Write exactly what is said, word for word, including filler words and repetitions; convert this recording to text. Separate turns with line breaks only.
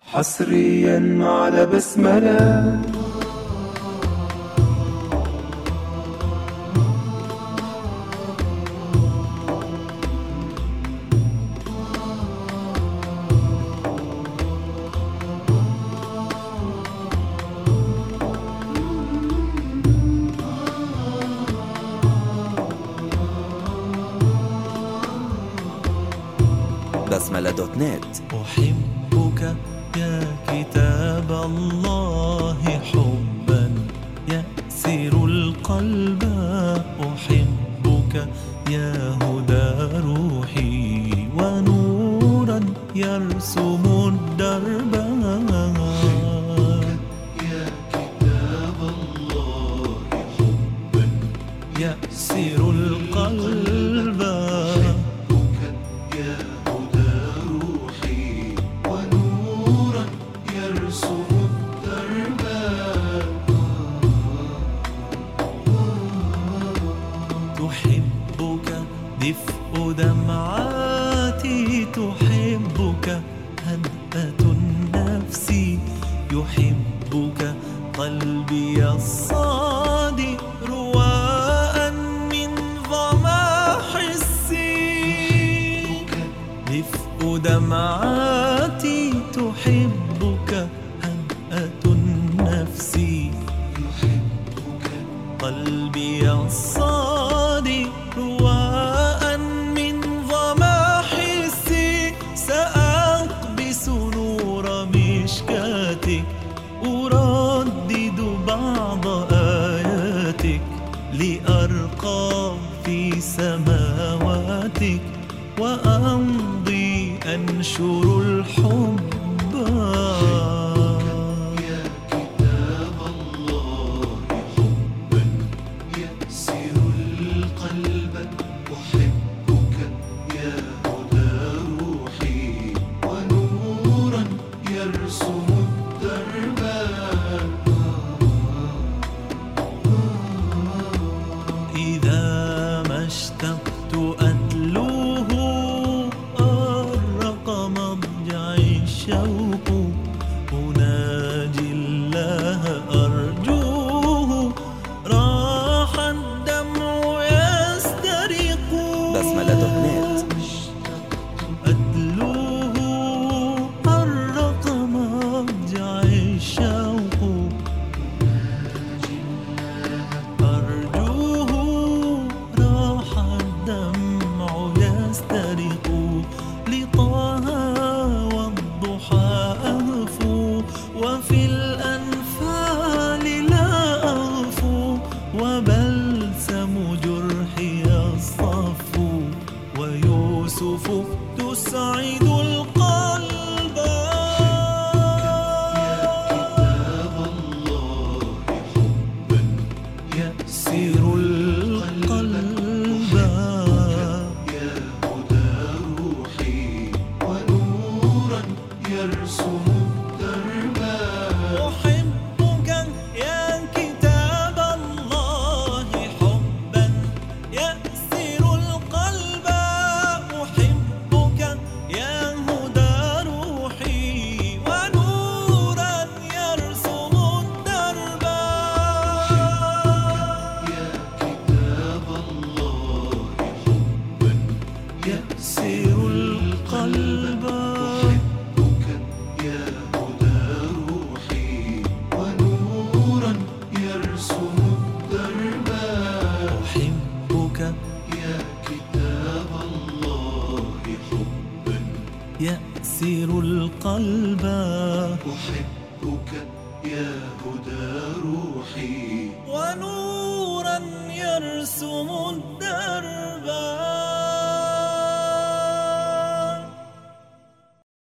حصريا على بسملة.
بسملة دوت نت.
أحبك يا كتاب الله حبا يأسر القلب، أحبك يا هدى روحي ونورا يرسم الدرب.
يا كتاب الله حبا
يأسر القلب،
يا هدى روحي ونورا يرسم الدرب.
تحبك دفء دمعاتي، تحبك هدأة النفس، يحبك قلبي الصادي رواء من ظما حسي. دفء دمعاتي تحبك هدأة النفس،
يحبك
قلبي الصادي رواء من ظما حسي. سأقبس نور مشكاتك، أردد بعض آياتك لأرقى في سماواتك، وأمضي أنشر الحب.
يا كتاب الله حبا يأسر القلب. أحبك يا هدى روحي ونورا يرسم الدرب.
إذا ما اشتقت أتلوه أرق مضجعي الشوق، أناجي الله أرجوه راح الدمع يسترق.
بسملة دوت نت.
أتلوه أرق مضجعي الشوق، أرجوه راح الدمع يسترق. لطه والضحى أهفو، وفي الأنفال لا أغفو، وبلسم جرحي الصفو، ويوسف تسعد القلب.
كتاب الله حبا
يأسر القلب،
يا هدى روحي ونورا يرسم الدرب.
أحبك يا كتاب الله حبا يأسر القلب. أحبك يا هدى روحي ونورا يرسم الدرب.
يا كتاب الله حبا
يأسر القلب،
أحبك يا هدى روحي ونورا يرسم الدرب.
أحبك
يا كتاب الله حبا
يأسر القلب،
أحبك يا هدى روحي
ونورا يرسم الدرب.